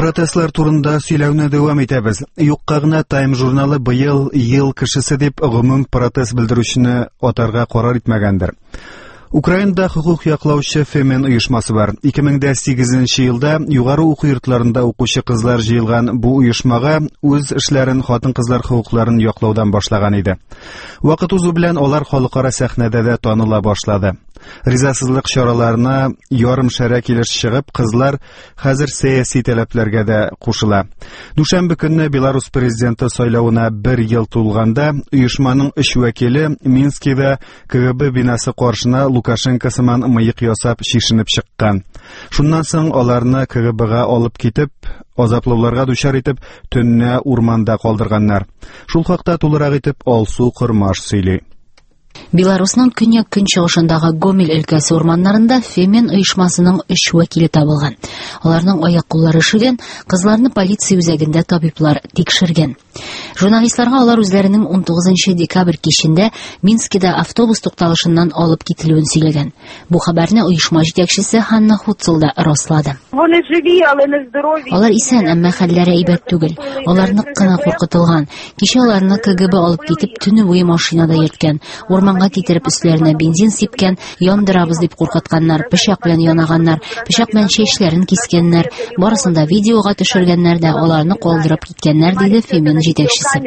Протестлар турында сөйләүне дәвам итәбез. Юкка гына Time журналы быел ел кешесе дип гомум протест белдерүчене атарга карар итмәгәндер. Украинада хукук яклаучы Фемен оешмасы бар. 2008 елда югары уку йортларында укучы кызлар җыелган бу оешмага үз эшләрен хатын-кызлар хукукларын яклаудан башлаган иде. Вакыт узу белән алар халыкара сәхнәдә дә таныла башлады. Ризасызлык чараларына ярым шәрә килеш чыгып, кызлар хәзер сәяси таләпләргә дә кушыла. Дүшәмбе көнне Беларусь президенты сайлауына 1 ел тулганда оешманың 3 вәкиле Минскида КГБ бинасы каршына Лукашенко сыман мыек ясап шишенеп чыккан. Шуннан соң аларны КГБга алып китеп, азаплауларга дучар итеп, төнне урманда калдырганнар. Шул хакта тулырак итеп Алсу Кырмаш сөйли. Беларусның көньяк көнчыгышындагы Гомель өлкәсе урманнарында Фемен оешмасының 3 вәкиле табылган. Аларның аяк-куллары шигән, кызларны полиция үзәгендә табиблар тикшергән. Журналистларга алар үзләренең 19 декабрь кичендә Минскида автобус тукталышыннан алып кителүен сөйләгән. Бу хәбәрне оешма җитәкчесе Ханна Хуцелда раслады. Алар исән, әмма хәлләре әйбәт түгел. Алар нык кына куркытылган. Кичә аларны КГБ алып китеп, төне буе машинада йөрткән. Урманга китереп өсләренә бензин сипкән, яндырабыз дип куркытканнар, пычак белән янаганнар, пычак белән чәчләрен кискәннәр, барысын да видеога төшергәннәр дә, аларны калдырып киткәннәр, диде Фемен җитәкчесе.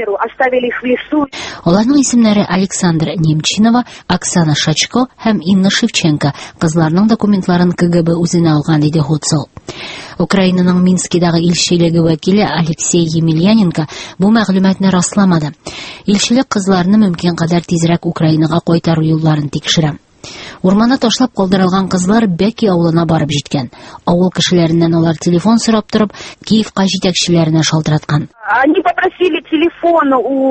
Аларның исемнәре Александр Немчинова, Оксана Шачко һәм Инна Шевченко. Кызларның документларын КГБ үзенә алган, диде Хуцел. Украинаның Минскидагы илчелеге вәкиле Алексей Емельяненко бу мәгълүматны расламады. Илчелек кызларны мөмкин кадәр тизрәк Украинага кайтару юлларын тикшерә. Урманда ташлап калдырылган кызлар Бәки авылына барып җиткән. Авыл кешеләреннән алар телефон сорап торып, Киевка җитәкчеләренә шалтыраткан. Они попросили телефон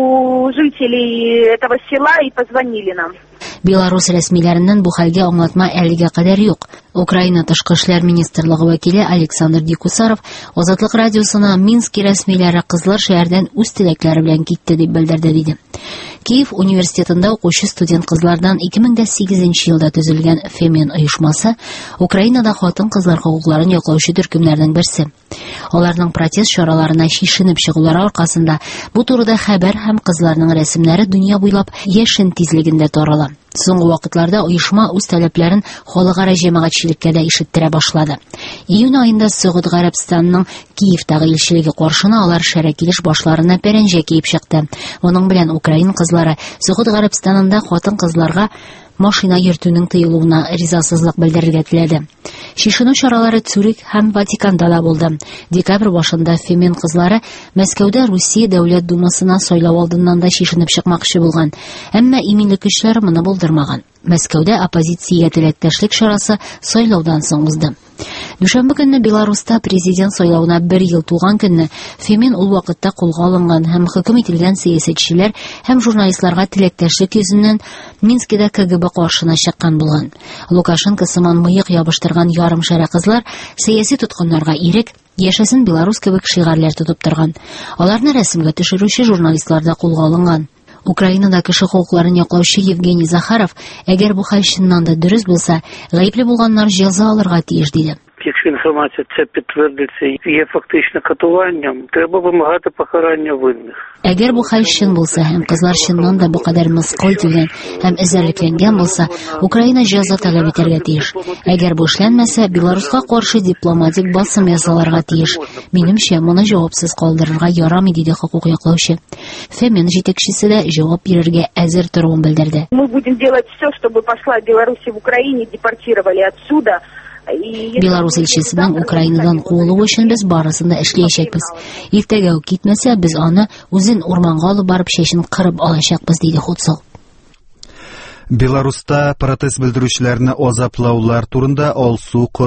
у жителей этого села и позвонили нам. Беларусь рәсмиләреннән бу хәлгә аңлатма әлегә кадәр юк. Украина тышкы эшләр министрлыгы вәкиле Александр Дикусаров Азатлык радиосына Минск рәсмиләре кызлар шәһәрдән үз теләкләре белән китте дип белдерде, диде. Киев университетында укучы студент кызлардан 2008 елда төзелгән Фемен оешмасы Украинада хатын-кызлар хукукларын яклаучы төркемнәрнең берсе. Аларның протест чараларына шишенеп чыгулары аркасында бу турыда хәбәр һәм кызларның рәсемнәре дөнья буйлап яшен тизлегендә тарала. Соңгы вакытларда оешма үз таләпләрен халыкара җәмәгатьчелеккә дә ишеттерә башлады. Июнь аенда Сәгъүд Гарәбстанның Киевтагы илчелеге каршына алар шәрә килеш башларына пәрәнҗә киеп чыкты. Моның белән Украин кызлары Сәгъүд Гарәбстанында хатын-кызларга машина йөртүнең тыелуына ризасызлык белдерергә теләде. Шишенү чаралары Цюрих һәм Ватиканда да булды. Декабрь башында Фемен кызлары Мәскәүдә Русия Дәүләт Думасына сайлау алдыннан да шишенеп чыкмакчы булган. Әмма иминлек көчләре моны булдырмаган. Мәскәүдә оппозициягә теләктәшлек чарасы сайлаудан соң узды. Дүшәмбе көнне Беларуста президент сайлауына 1 ел тулган көнне Фемен ул вакытта кулга алынган һәм хөкем ителгән сәясәтчеләр һәм журналистларга теләктәшлек йөзеннән Минскида КГБ каршына чыккан булган. Лукашенко сыман мыек ябыштырган ярым шәрә кызлар сәяси тоткыннарга ирек, яшәсен Беларусь кебек шигарьләр тотып торган. Аларны рәсемгә төшерүче журналистлар да кулга алынган. Украинада кеше хукукларын яклаучы Евгений Захаров, әгәр бу хәл чыннан да дөрес булса, гаепле булганнар җәза алырга тиеш, диде. Якщо інформація це підтвердиться і є фактично катуванням, треба вимагати покарання винних. Әгәр бу хәл чын булса һәм кызлар чыннан да бу кадәр мыскыл ителгән һәм эзәрлекләнгән булса, Украина җәза таләп итәргә тиеш. Әгәр бу эшләнмәсә, Беларуска каршы дипломатик басым ясаларга тиеш. Минемчә, моны җавапсыз калдырырга ярамый, диде хукук яклаучы. Фемен җитәкчесе дә җавап бирергә әзер торуын белдерде. Мы будем делать все, чтобы посла Беларуси в Украине депортировали отсюда. Беларусь илчесенең Украинадан куылуы өчен без барысын да эшләячәкбез. Иртәгә үк китмәсә, без аны үзен урманга алып барып чәчен кырып алачакбыз, диде Хуцел. Беларуста протест белдерүчеләрне азаплаулар турында Алсу